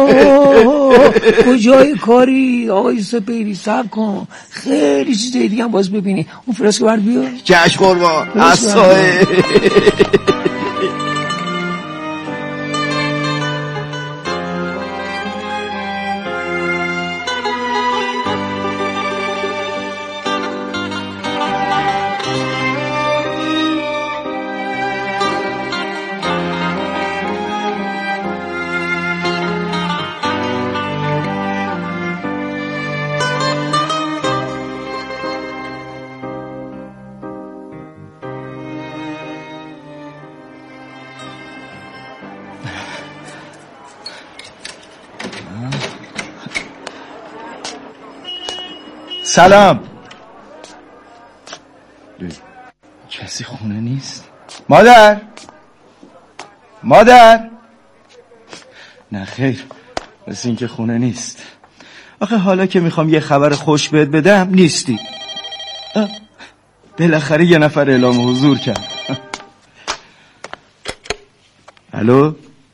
کجای کاری آقای سپیری؟ صبر کن، خیلی چیزای دیگه هم باز ببینی. اون فرسکو برد بیا. چشم قربان. اصای سلام. کسی خونه نیست؟ مادر؟ نه خیر، مثل این که خونه نیست. آخه حالا که میخوام یه خبر خوش بهت بدم نیستی. بالاخره یه نفر اعلام حضور کرد. الو؟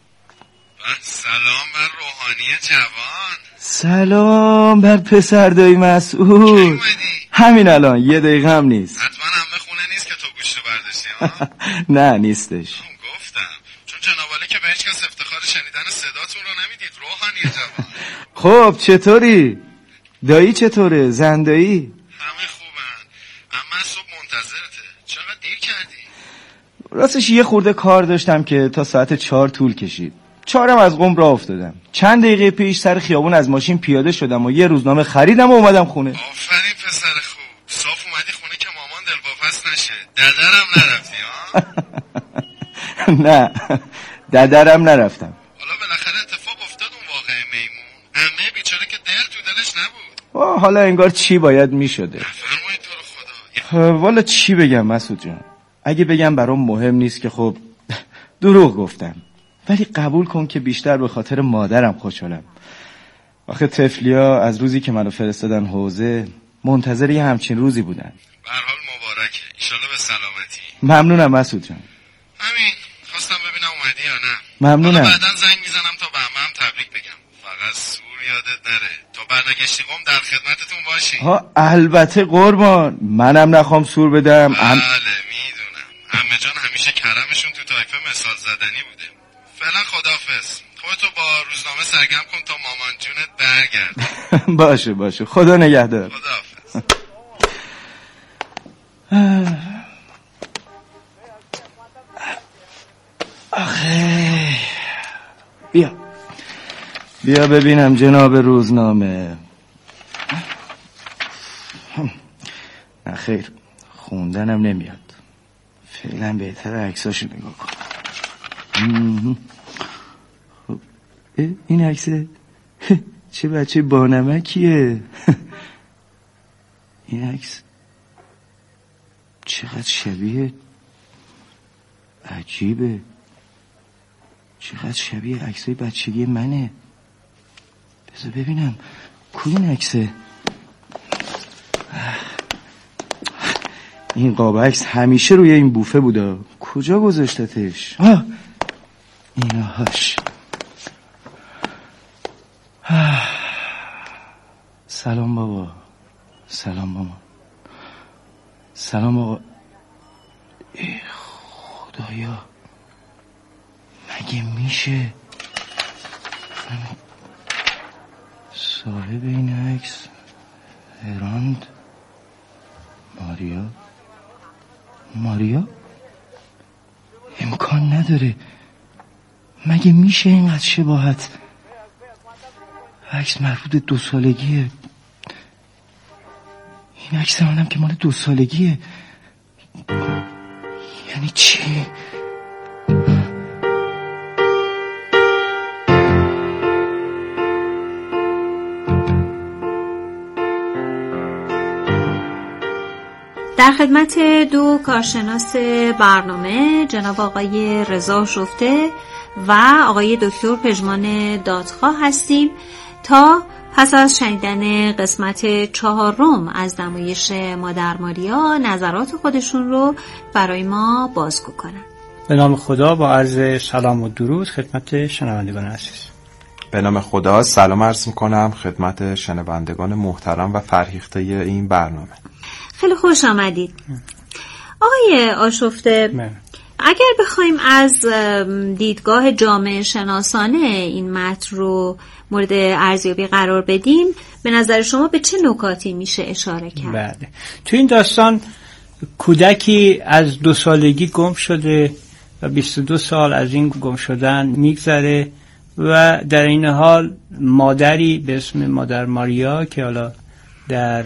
سلام بر روحانی جوان. سلام بر پسر دایی مسعود. همین الان، یه دقیقه هم نیست. حتما همه خونه نیست که تو گوشتو برداشتی ها؟ نه نیستش. گفتم چون جنابالی که به هیچ کس افتخار شنیدن صداتون رو نمیدید. روحانی جوان. خب چطوری؟ دایی چطوره؟ زندایی؟ همه خوبن. اما صبح منتظرته. چقدر دیر کردی؟ راستش یه خورده کار داشتم که تا ساعت 4 طول کشید. 4 از قم راه افتادم. چند دقیقه پیش سر خیابون از ماشین پیاده شدم و یه روزنامه خریدم و اومدم خونه. آفرین پسر خوب. صاف اومدی خونه که مامان دلواپس نشه. ددرم نرفتی ها؟ نه ددرم نرفتم. حالا بالاخره اتفاق افتاد اون واقعه میمون. عمه بیچاره که دل تو دلش نبود. حالا انگار چی باید میشده. فرمایید تو رو خدا. والا چی بگم مسعود جان؟ اگه بگم برام مهم نیست که خب دروغ گفتم، ولی قبول کن که بیشتر به خاطر مادرم خوشحالم. آخه طفلیا از روزی که منو فرستادن حوزه منتظر یه همچین روزی بودن. به هر حال مبارکه، ایشالله به سلامتی. ممنونم مسعود جان. همین خواستم ببینم اومدی یا نه. ممنونم. بعداً زنگ میزنم تا به عمم تبریک بگم. فقط سور یادت نره تا برنگشتی قم در خدمتتون باشی. البته قربان، منم نخوام سور بدم. بله میدونم. عمه جان همیشه کرمشون تو تایفه مثال زدنی بوده. فعلا خداحافظ. خودتو با روزنامه سرگرم کن تا مامان جونت برگرد. باشه خدا نگهدار. خداحافظ. آخه بیا ببینم جناب روزنامه. نه خیر، خوندنم نمیاد. فعلا بهتره عکساشو نگاه کن. این عکسه چه بچه بانمکیه. این عکس چقدر شبیه، عجیبه، چقدر شبیه عکسای بچگی منه. بذار ببینم کو این عکسه. این قاب عکس همیشه روی این بوفه بوده. کجا گذاشتتش؟ ایناهاش. سلام بابا. سلام ماما. سلام آقا. ای خدایا، مگه میشه صاحب این عکس هراند ماریا؟ امکان نداره. مگه میشه اینقدر شباهت؟ عکس مربوط 2 سالگیه. این عکس منم که مال 2 سالگیه. یعنی چی؟ در خدمت 2 کارشناس برنامه جناب آقای رضا شفته و آقای دکتر پژمان دادخواه هستیم تا پس از شنیدن قسمت 4 از نمایش مادر ماریا نظرات خودشون رو برای ما بازگو کنن. به نام خدا با عرض سلام و درود خدمت شنوندگان عزیز. به نام خدا سلام عرض میکنم خدمت شنوندگان محترم و فرهیخته این برنامه. خیلی خوش آمدید. آقای آشفته، اگر بخوایم از دیدگاه جامعه شناسانه این متن رو مورد ارزیابی قرار بدیم، به نظر شما به چه نکاتی میشه اشاره کرد؟ بله، تو این داستان کودکی از 2 سالگی گم شده و 22 سال از این گم شدن میگذره و در این حال مادری به اسم مادر ماریا که حالا در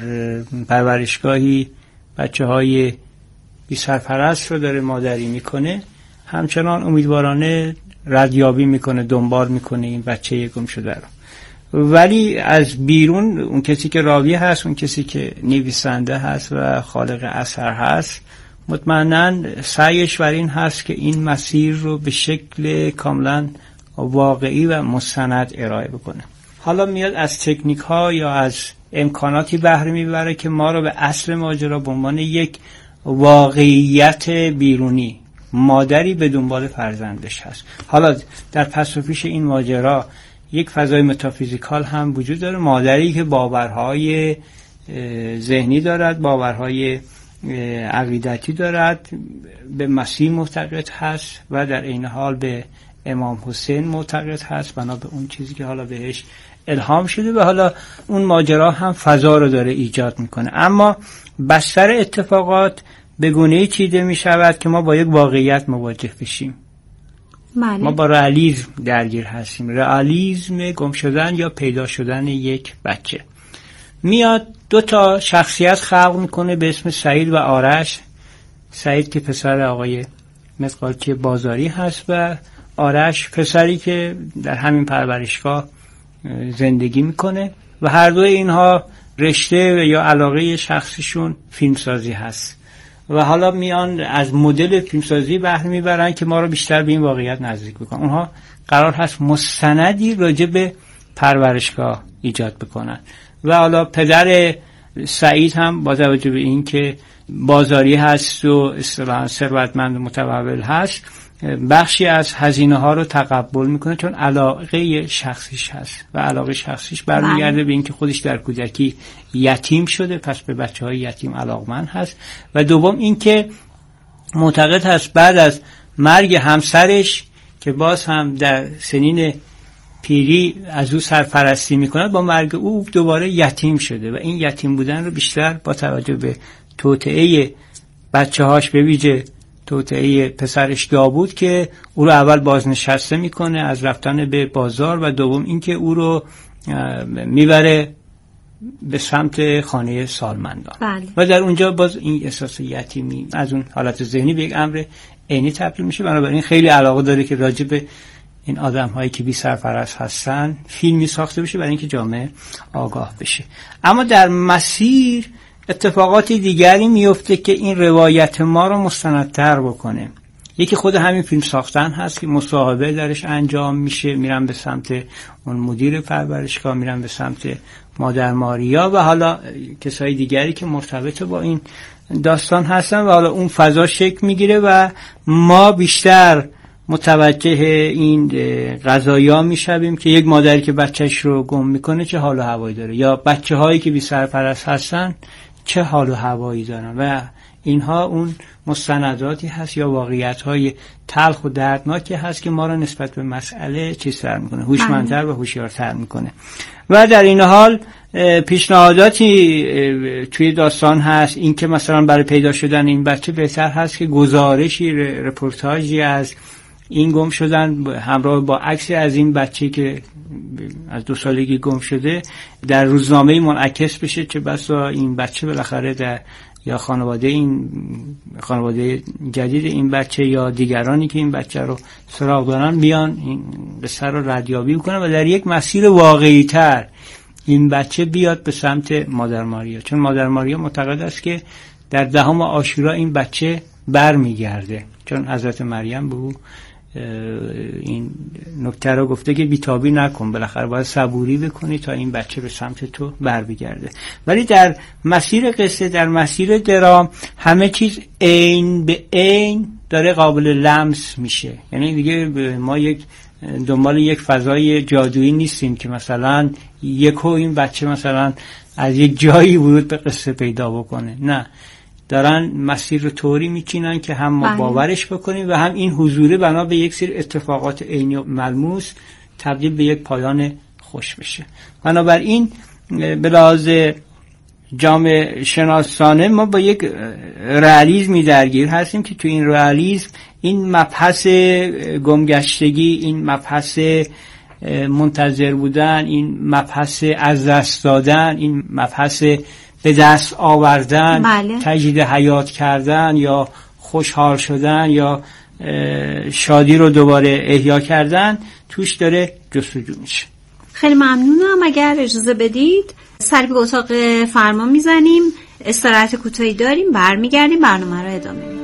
پرورشگاهی بچه‌های بی سرپرست رو داره مادری میکنه، همچنان امیدوارانه ردیابی میکنه، دنبال میکنه این بچه گم شده رو. ولی از بیرون اون کسی که راوی هست، اون کسی که نویسنده هست و خالق اثر هست، مطمئناً سعیش بر این هست که این مسیر رو به شکل کاملا واقعی و مستند ارائه بکنه. حالا میاد از تکنیک ها یا از امکاناتی بهره میبره که ما رو به اصل ماجرا به عنوان یک واقعیت بیرونی، مادری به دنبال فرزندش هست. حالا در پس و پیش این ماجرا یک فضای متافیزیکال هم وجود داره، مادری که باورهای ذهنی دارد، باورهای عقیدتی دارد، به مسیح معتقد هست و در این حال به امام حسین معتقد هست بنا به اون چیزی که حالا بهش الهام شده و حالا اون ماجرا هم فضا رو داره ایجاد میکنه. اما بستر اتفاقات به گونه‌ای چیده میشود که ما با یک واقعیت مواجه بشیم. ما با رئالیسم درگیر هستیم، رئالیسم گم شدن یا پیدا شدن یک بچه. میاد 2 تا شخصیت خلق میکنه به اسم سعید و آرش. سعید که پسر آقای مزقالچی بازاری هست و آرش پسری که در همین پرورشگاه زندگی میکنه و هر دوی اینها رشته یا علاقه شخصیشون فیلمسازی هست و حالا میان از مدل فیلمسازی بهره میبرن که ما رو بیشتر به این واقعیت نزدیک بکنن. اونها قرار هست مستندی راجع به پرورشگاه ایجاد بکنن و حالا پدر سعید هم با توجه به این که بازاری هست و اصطلاحاً ثروتمند و متمول هست، بخشی از هزینه ها رو تقبل میکنه چون علاقه شخصیش هست و علاقه شخصیش برمیگرده به این که خودش در کودکی یتیم شده، پس به بچه های یتیم علاقمند هست. و دوم این که معتقد هست بعد از مرگ همسرش که باز هم در سنین پیری از او سرپرستی میکنه، با مرگ او دوباره یتیم شده و این یتیم بودن رو بیشتر با توجه به توطئه بچه هاش، به ویژه توطئه پسرش داوود که او رو اول بازنشسته میکنه از رفتن به بازار و دوم اینکه او رو میبره به سمت خانه سالمندان. بله. و در اونجا باز این احساس یتیمی از اون حالت ذهنی به یک امر عینی تبدیل میشه. بنابراین خیلی علاقه داره که راجع به این آدم هایی که بی سرپرست هستن فیلمی ساخته بشه برای اینکه جامعه آگاه بشه. اما در مسیر اتفاقات دیگری میفته که این روایت ما رو مستندتر بکنه. یکی خود همین فیلم ساختن هست که مصاحبه درش انجام میشه، میرن به سمت اون مدیر پرورشگاه، میرن به سمت مادر ماریا و حالا کسای دیگری که مرتبط با این داستان هستن و حالا اون فضا شکل میگیره و ما بیشتر متوجه این قضایا میشویم که یک مادری که بچهش رو گم میکنه چه حال و هوایی داره یا بچه هایی که بی سرپرست هستن چه حال و هوایی دارن و اینها اون مستنداتی هست یا واقعیت های تلخ و دردناکی هست که ما را نسبت به مسئله چیزتر میکنه، هوشمندتر و هوشیارتر میکنه. و در این حال پیشنهاداتی توی داستان هست، این که مثلا برای پیدا شدن این بچه بهتر هست که گزارشی، رپورتاجی از این گم شدن همراه با عکسی از این بچه که از 2 سالگی گم شده در روزنامه منعکس بشه، چه بسا این بچه بالاخره در یا خانواده جدید این بچه یا دیگرانی که این بچه رو سراغ دارن بیان این قصه رو ردیابی بکنن و در یک مسیر واقعی تر این بچه بیاد به سمت مادر ماریا، چون مادر ماریا معتقد است که در 10 عاشورا این بچه برمیگرده، چون حضرت مریم به او این نکته رو گفته که بیتابی نکن، بالاخره باید صبوری بکنی تا این بچه به سمت تو برمیگرده. ولی در مسیر قصه، در مسیر درام، همه چیز عین به عین داره قابل لمس میشه. یعنی دیگه ما یک دنبال یک فضای جادویی نیستیم که مثلا یکو این بچه مثلا از یک جایی ورود به قصه پیدا بکنه. نه، دارن مسیر رو طوری میچینن که هم ما باورش بکنیم و هم این حضوره بنا به یک سری اتفاقات عینی و ملموس تبدیل به یک پایان خوش بشه. بنابراین به لحاظ جامعه شناسانه ما با یک رئالیسمی درگیر هستیم که تو این رئالیسم این مبحث گمگشتگی، این مبحث منتظر بودن، این مبحث از دست دادن، این مبحث به دست آوردن، تجدید حیات کردن یا خوشحال شدن یا شادی رو دوباره احیا کردن توش داره جستجو میشه. خیلی ممنونم. اگر اجازه بدید سری به اتاق فرمان میزنیم، استراحت کوتاهی داریم، برمیگردیم برنامه رو ادامه میدیم.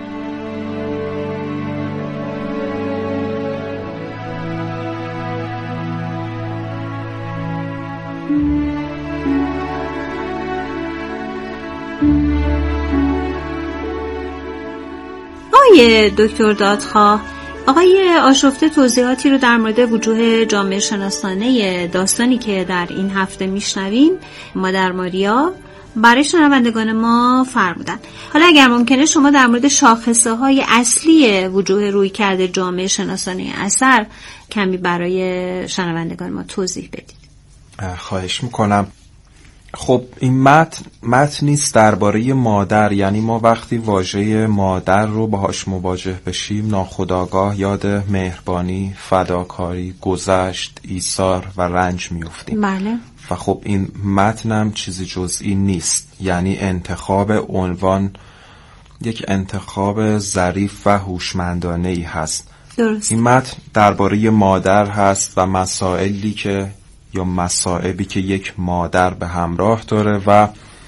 آقای دکتر دادخواه، آقای آشفته توضیحاتی رو در مورد وجوه جامعه شناسانه داستانی که در این هفته میشنویم مادر ماریا برای شنوندگان ما فرمودن. حالا اگر ممکنه شما در مورد شاخصه های اصلی وجوه رویکرد جامعه شناسانه اثر کمی برای شنوندگان ما توضیح بدید. خواهش میکنم. خب این متن نیست درباره مادر، یعنی ما وقتی واژه مادر رو باهاش مواجه بشیم ناخودآگاه یاد مهربانی، فداکاری، گذشت، ایثار و رنج میافتیم. بله. و خب این متنم چیزی جزئی نیست، یعنی انتخاب عنوان یک انتخاب ظریف و هوشمندانه‌ای هست. درست. این متن درباره مادر هست و مسائلی که یا مصائبی که یک مادر به همراه داره و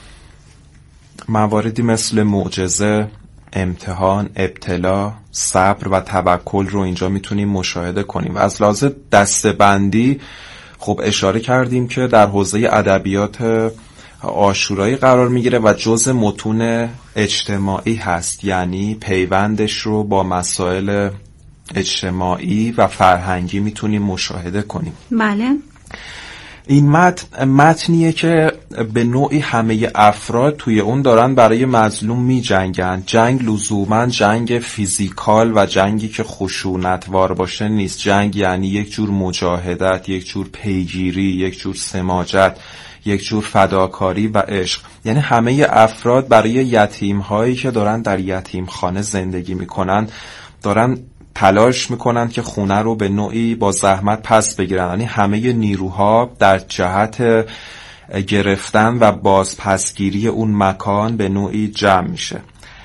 مواردی مثل معجزه، امتحان، ابتلا، صبر و توکل رو اینجا میتونیم مشاهده کنیم. و از لحاظ دسته‌بندی خب اشاره کردیم که در حوزه ادبیات عاشورایی قرار میگیره و جزء متون اجتماعی هست، یعنی پیوندش رو با مسائل اجتماعی و فرهنگی میتونیم مشاهده کنیم. بله. این متنیه که به نوعی همه افراد توی اون دارن برای مظلوم می جنگن. جنگ لزوما جنگ فیزیکال و جنگی که خشونتوار باشه نیست. جنگ یعنی یک جور مجاهدت، یک جور پیگیری، یک جور سماجت، یک جور فداکاری و عشق. یعنی همه افراد برای یتیم هایی که دارن در یتیم خانه زندگی میکنن دارن تلاش میکنن که خونه رو به نوعی با زحمت پس بگیرن. یعنی همه نیروها در جهت گرفتن و بازپسگیری اون مکان به نوعی جمع میشه.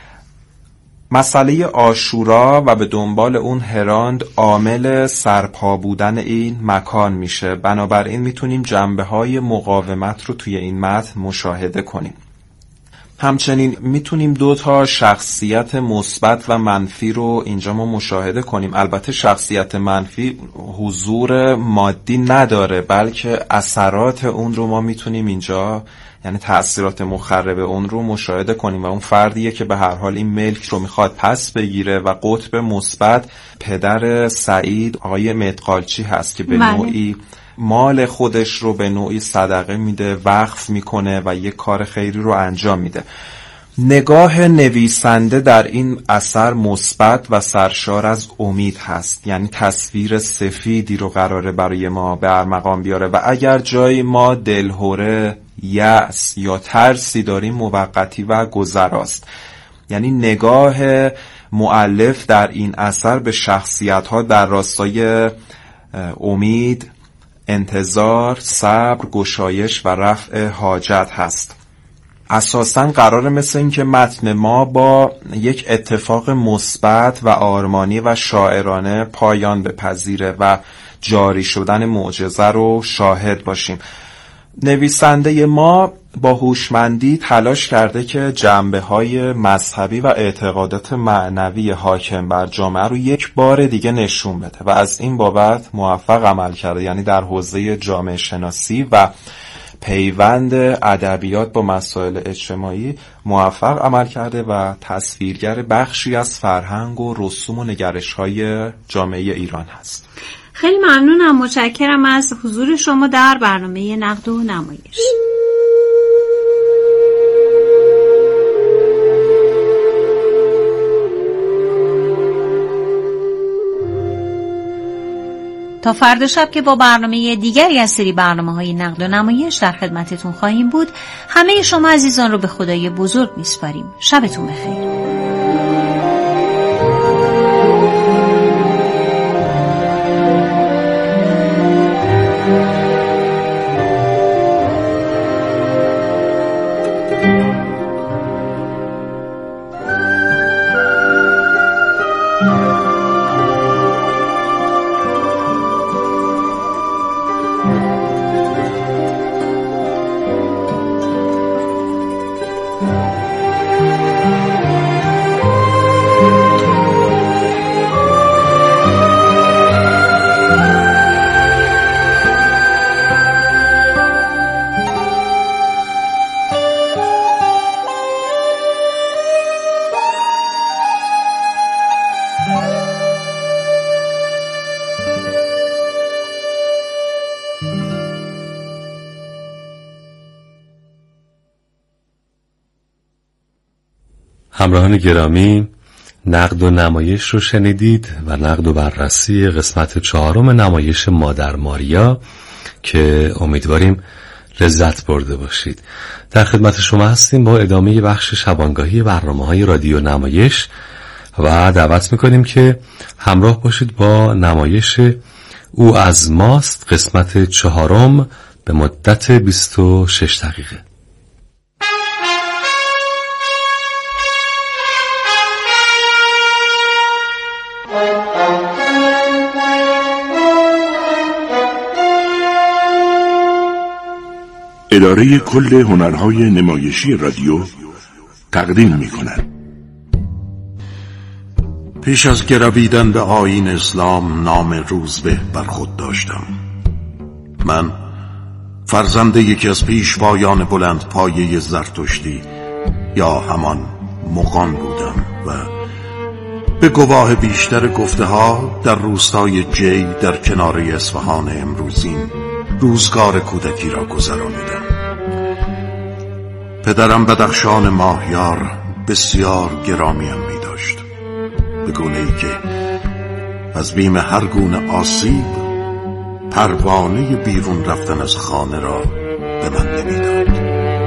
مسئله عاشورا و به دنبال اون هراند عامل سرپا بودن این مکان میشه. بنابراین میتونیم جنبه‌های مقاومت رو توی این متن مشاهده کنیم. همچنین میتونیم 2 شخصیت مثبت و منفی رو اینجا ما مشاهده کنیم. البته شخصیت منفی حضور مادی نداره، بلکه اثرات اون رو ما میتونیم اینجا، یعنی تأثیرات مخرب اون رو مشاهده کنیم و اون فردیه که به هر حال این ملک رو میخواد پس بگیره و قطب مثبت پدر سعید آقای مدقالچی هست که به نوعی مال خودش رو به نوعی صدقه میده، وقف میکنه و یک کار خیری رو انجام میده. نگاه نویسنده در این اثر مثبت و سرشار از امید هست، یعنی تصویر سفیدی رو قراره برای ما به ارمغان بیاره و اگر جایی ما دلهره، یأس یا ترسی داریم موقتی و گذراست. یعنی نگاه مؤلف در این اثر به شخصیت‌ها در راستای امید، انتظار، صبر، گشایش و رفع حاجت هست. اساساً قراره مثل این که متن ما با یک اتفاق مثبت و آرمانی و شاعرانه پایان بپذیره و جاری شدن معجزه رو شاهد باشیم. نویسنده ما با هوشمندی تلاش کرده که جنبه‌های مذهبی و اعتقادات معنوی حاکم بر جامعه رو یک بار دیگه نشون بده و از این بابت موفق عمل کرده. یعنی در حوزه جامعه شناسی و پیوند ادبیات با مسائل اجتماعی موفق عمل کرده و تصویرگر بخشی از فرهنگ و رسوم و نگرش‌های جامعه ایران هست. خیلی ممنونم، متشکرم از حضور شما در برنامه نقد و نمایش. تا فردا شب که با برنامه دیگری از سری برنامه‌های نقد و نمایش در خدمتتون خواهیم بود، همه شما عزیزان رو به خدای بزرگ میسپاریم. شبتون بخیر. همراهان گرامی، نقد و نمایش رو شنیدید و نقد و بررسی قسمت 4 نمایش مادر ماریا که امیدواریم لذت برده باشید. در خدمت شما هستیم با ادامه بخش شبانگاهی برنامه‌های رادیو نمایش و دعوت می‌کنیم که همراه باشید با نمایش او از ماست قسمت 4 به مدت 26 دقیقه. اداره کل هنرهای نمایشی رادیو تقدیم می‌کند. پیش از گرویدن به آیین اسلام نام روزبه بر خود داشتم. من فرزند یکی از پیشوایان بلند پایه زرتشتی یا همان مغان بودم و به گواه بیشتر گفته ها در روستای جی در کنار اصفهان امروزین روزگار کودکی را گذرانیدم. پدرم بدخشان ماهیار بسیار گرامیم می داشت، به گونه‌ای که از بیم هر گونه آسیب پروانه بیرون رفتن از خانه را به من نمی‌داد.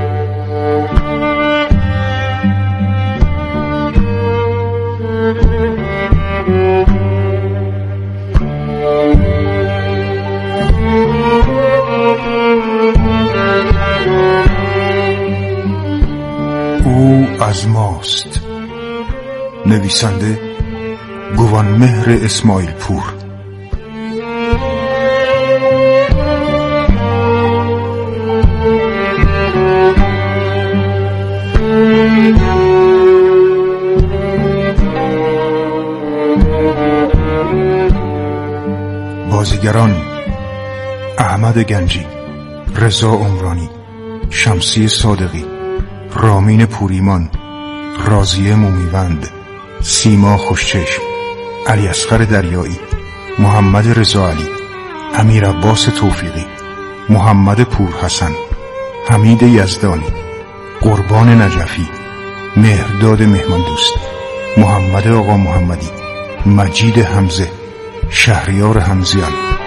او از ماست. نویسنده گوانمهر اسماعیل پور. بازیگران: احمد گنجی، رضا عمرانی، شمسی صادقی، رامین پوریمان، راضیه مومیوند، سیما خوشچشم، علی اصغر دریایی، محمد رضا علی، امیر عباس توفیقی، محمد پورحسن، حمید یزدانی، قربان نجفی، مهرداد مهماندوست، محمد آقا محمدی، مجید حمزه، شهریار حمزیان.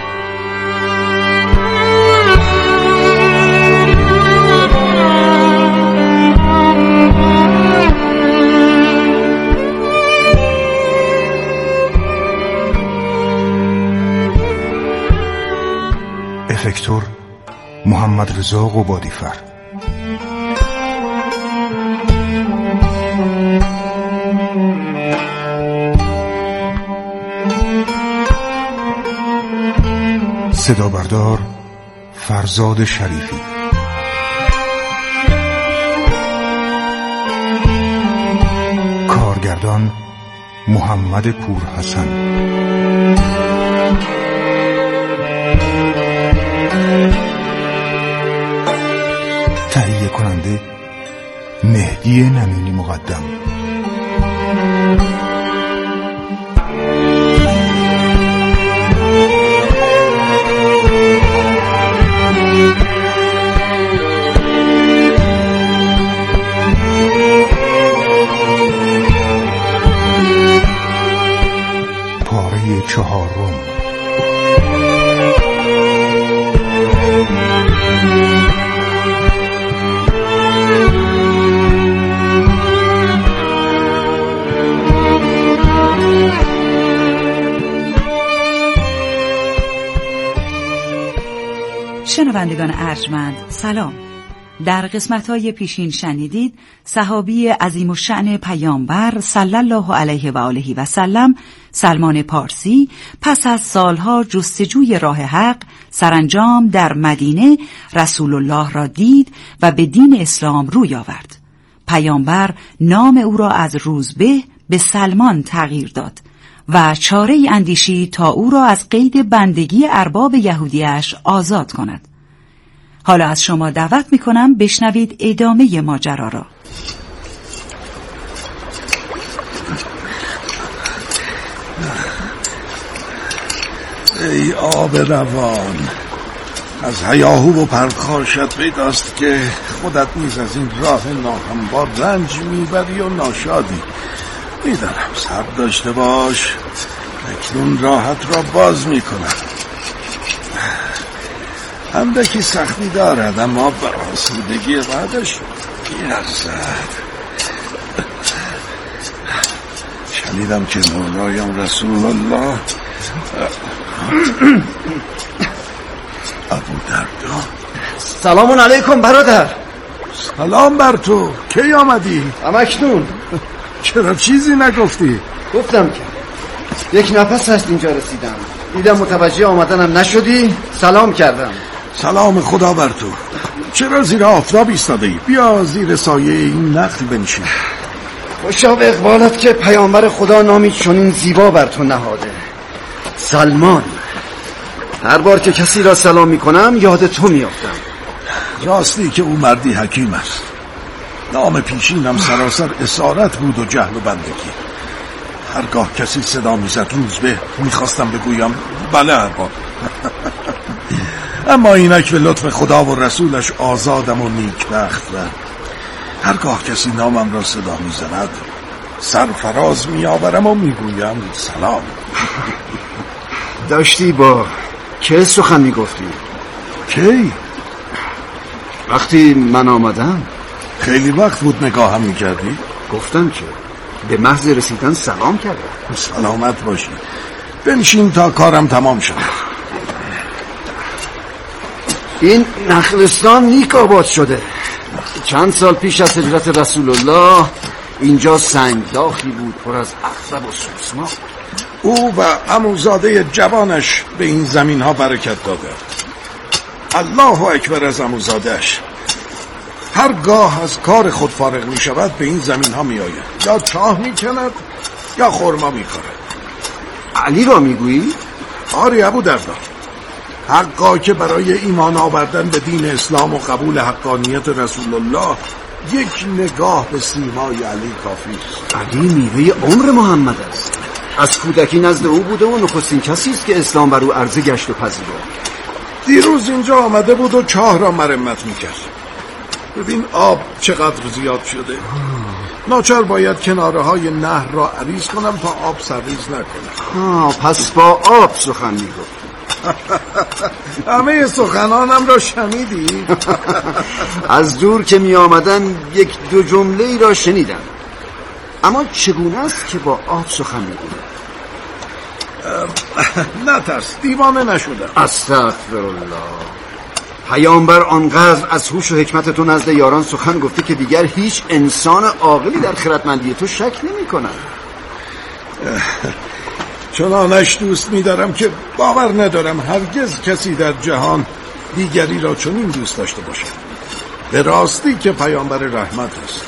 افکتور: محمد رضا قبادیفر. صدا بردار: فرزاد شریفی. کارگردان: محمد پورحسن. تهیه کننده: مهدی نمینی مقدم. چهارم. شنوندگان ارجمند سلام. در قسمت‌های پیشین شنیدید صحابی عظیم الشأن پیامبر صلی الله علیه و آله و سلم سلمان پارسی پس از سالها جستجوی راه حق سرانجام در مدینه رسول الله را دید و به دین اسلام روی آورد. پیامبر نام او را از روزبه به سلمان تغییر داد و چاره‌ای اندیشید تا او را از قید بندگی ارباب یهودیش آزاد کند. حالا از شما دعوت می‌کنم بشنوید ادامه ماجرا را. ای آب روان، از هیاهو و پرخاشت پیداست که خودت نیز از این راه ناهموار رنج میبری و ناشادی. میدارم صبر داشته باش، اکنون راحت را باز میکنم. اندکی سختی دارد اما به آسودگی بعدش میرسد. شنیدم که مولایم رسول الله ابو دردا. سلام علیکم برادر. سلام بر تو. کی آمدی؟ همکنون. چرا چیزی نگفتی؟ گفتم که یک نفس هست اینجا رسیدم، دیدم متوجه آمدنم نشدی، سلام کردم. سلام خدا بر تو. چرا زیر آفتاب ایستاده ای؟ بیا زیر سایه این نخل بنشین. خوشا به اقبالت که پیامبر خدا نامی چنین زیبا بر تو نهاده، سلمان. هر بار که کسی را سلام میکنم یاد تو میافتم. راستی که او مردی حکیم است. نام پیشینم سراسر اسارت بود و جهل و بندگی. هرگاه کسی صدا میزد روزبه، میخواستم بگویم بله ارباب. اما اینک به لطف خدا و رسولش آزادم و نیکبخت و هرگاه کسی نامم را صدا میزند سرفراز میآورم و میگویم سلام. داشتی با که سخن میگفتی؟ کی؟ وقتی من آمدم. خیلی وقت بود نگاهم میکردی؟ گفتم که به محض رسیدن سلام کردم. سلامت باشی. بنشین تا کارم تمام شد. این نخلستان نیک آباد شده. چند سال پیش از هجرت رسول الله اینجا سنگداخی بود پر از اخزب و سوسمار. او و عموزاده جوانش به این زمین ها برکت داده. الله اکبر از عموزادهش. هرگاه از کار خود فارغ می شود به این زمین ها می آید، یا چاه می کند یا خرما می کند. علی را می گویی؟ آری ابو دردا. حقا که برای ایمان آوردن به دین اسلام و قبول حقانیت رسول الله یک نگاه به سیمای علی کافی است. علی میوه عمر محمد است. از کودکی نزد او بوده و نخستین کسی است که اسلام بر او عرضه گشت و پذیرفت. دیروز اینجا آمده بود و چاه را مرمت میکرد. ببین آب چقدر زیاد شده. ناچار باید کناره های نهر را عریض کنم تا آب سرریز نکنه. پس با آب سخن میگفت. همه سخنانم را شنیدی؟ از دور که می آمدن یک دو جمله را شنیدم، اما چگونه است که با آب سخن میگوید؟ نترس، دیوانه نشدم. استغفرالله. پیامبر آنقدر از هوش و حکمت تو نزد یاران سخن گفته که دیگر هیچ انسان عاقلی در خردمندی تو شک نمی کند. چنانش دوست می‌دارم که باور ندارم هرگز کسی در جهان دیگری را چنین دوست داشته باشد. به راستی که پیامبر رحمت است.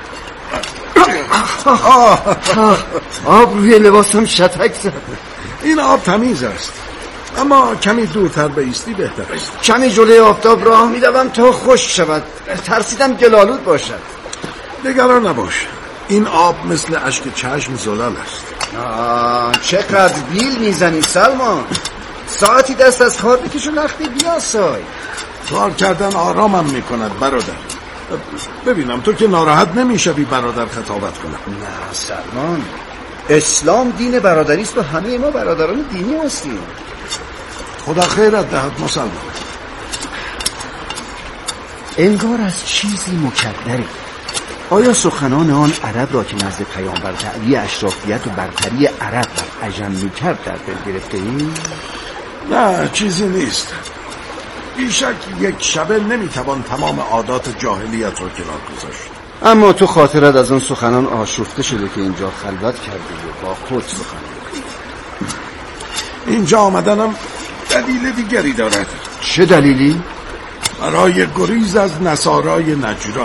آب روی لباسم شتک زد. این آب تمیز است، اما کمی دورتر بایستی بهتر است. کمی جلوی آفتاب راه می‌روم تا خشک شود. ترسیدم گل‌آلود باشد. نگران نباش، این آب مثل اشک چشم زلال است. چقدر بیل میزنی سلمان. ساعتی دست از کار بکش و لختی بیاسای. کار کردن آرامم میکند برادر. ببینم تو که ناراحت نمیشوی برادر خطابت کنم. نه سلمان، اسلام دین برادری است و همه ما برادران دینی هستیم. خدا خیرت دهد مسلمان. انگار از چیزی مکدری. آیا سخنان آن عرب را که نزد پیامبر دعوی اشرافیت و برتری عرب بر عجم می‌کرد در دل گرفته ای؟ نه، چیزی نیست. بیشک یک شبه نمیتوان تمام عادات جاهلیت را کنار گذاشت. اما تو خاطرت از آن سخنان آشفته شده که اینجا خلوت کردی و با خود سخن می‌گویی. اینجا آمدنم دلیل دیگری دارد. چه دلیلی؟ برای گریز از نصارای نجران.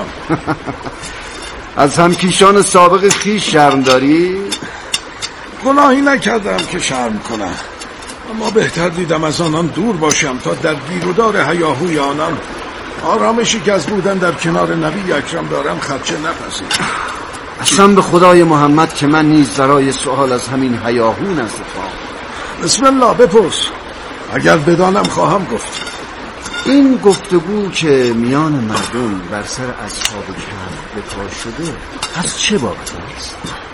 از همکیشان سابق خویش شرم داری؟ گناهی نکردم که شرم کنم، اما بهتر دیدم از آنان دور باشم تا در گیرودار هیاهوی آنان آرامشی که از بودن در کنار نبی اکرم دارم خدشه نپذیرم. قسم به خدای محمد که من نیز برای سؤال از همین هیاهو نزد تو. بسم الله، بپرس. اگر بدانم خواهم گفت. این گفتگو که میان مردم بر سر اصحاب کهف به پا شده از چه بابت است؟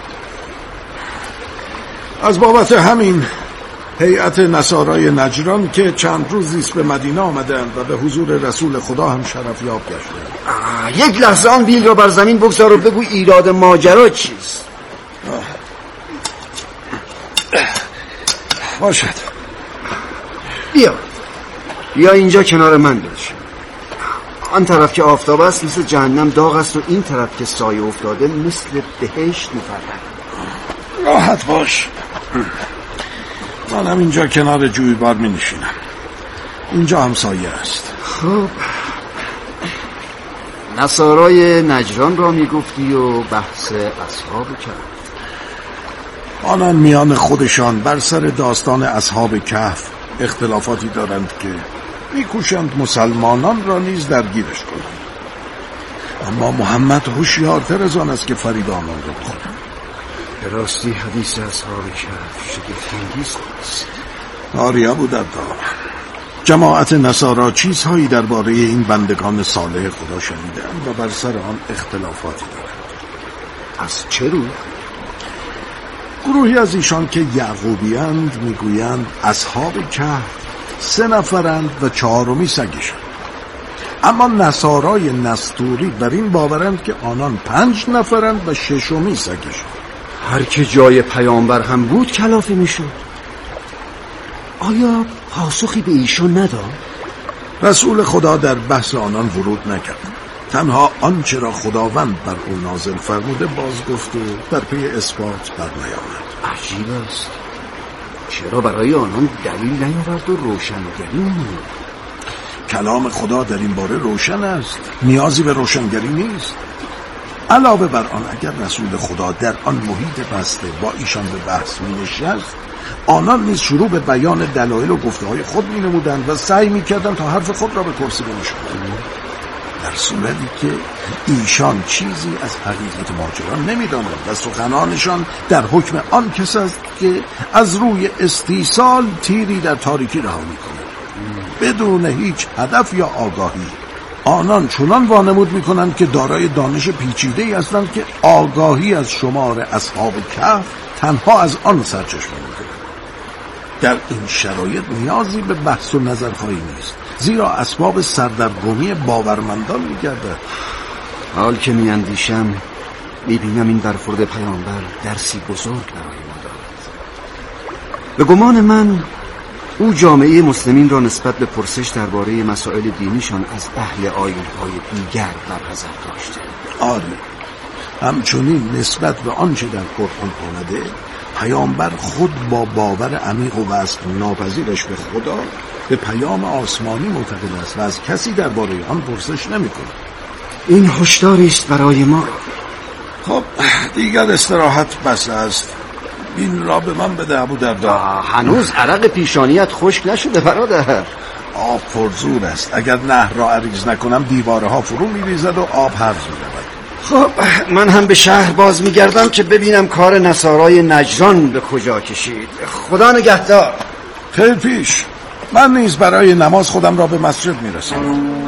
از بابت همین هیئت نصارای نجران که چند روزی است به مدینه آمدند و به حضور رسول خدا هم شرف یاب گشتند. یک لحظه آن بیل را بر زمین بگذار و بگو ایراد ماجرا چیست؟ باشد. بیا اینجا کنار من بنشین. آن طرف که آفتاب است مثل جهنم داغ است و این طرف که سایه افتاده مثل بهشت مفرح. راحت باش. منم اینجا کنار جویبار می نشینم. اینجا هم سایه است. خب نصارای نجران را می گفتی و بحث اصحاب کهف. آنان میان خودشان بر سر داستان اصحاب کهف اختلافاتی دارند که میکوشند مسلمانان را نیز درگیرش کنند. اما محمد هوشیارتر از آن است که فریب آنان را بخورد. به راستی حدیث اصحاب کهف شگفت‌انگیز است. آریا بود در جماعت نصارا چیزهایی درباره این بندگان صالح خدا شنیدند و بر سر آن اختلافاتی دارند. از چه رو؟ گروهی از ایشان که یعقوبی‌اند میگویند اصحاب کهف 3 نفرند و 4می سگشند. اما نصارای نستوری بر این باورند که آنان 5 نفرند و 6می سگشند. هر که جای پیامبر هم بود کلافه میشد. آیا پاسخی به ایشان نداد؟ رسول خدا در بحث آنان ورود نکرد. تنها آنچه را خداوند بر او نازل فرموده باز گفت و در پی اثبات بر نیامد. عجیب است. چرا برای آنان دلیل نیاورد و روشنگری نمود؟ کلام خدا در این باره روشن است. نیازی به روشنگری نیست. علاوه بر آن اگر رسول خدا در آن محیط بسته با ایشان به بحث می نشست، آنان نیز شروع به بیان دلایل و گفته‌های خود می نمودند و سعی می کردند تا حرف خود را به کرسی بنشانند. در صورتی که ایشان چیزی از حقیقت ماجرا نمی‌دانند و سخنانشان در حکم آن کس است که از روی استیصال تیری در تاریکی رها می‌کند بدون هیچ هدف یا آگاهی. آنان چنان وانمود می‌کنند که دارای دانش پیچیده‌ای هستند که آگاهی از شمار اصحاب کهف تنها از آن سرچشمه می‌گیرد. در این شرایط نیازی به بحث و نظرخواهی نیست، زیرا اسباب سردرگمی باورمندان می‌گردد. حال که می‌اندیشم می‌بینم این برخورد پیامبر درسی بزرگ برای ما دارد. به گمان من او جامعه مسلمین را نسبت به پرسش درباره مسائل دینیشان از اهل آیین‌های دیگر برحذر داشته. آری، همچنین نسبت به آنچه در قرآن آمده، پیامبر خود با باور عمیق و وصف ناپذیرش به خدا به پیام آسمانی معتقد است و از کسی درباره آن پرسش نمی‌کند. این هشداری است برای ما. خب دیگر استراحت بس است. این را به من بده ابودرداء. هنوز عرق پیشانیت خشک نشده برادر. آب پرزور است. اگر نهر را عریض نکنم دیوارها فرو می‌ریزد و آب حبس می‌رود. خب من هم به شهر باز می‌گردم که ببینم کار نصارای نجران به کجا کشید. خدا نگهدار. خیر پیش. من نیز برای نماز خودم را به مسجد می‌رسانم.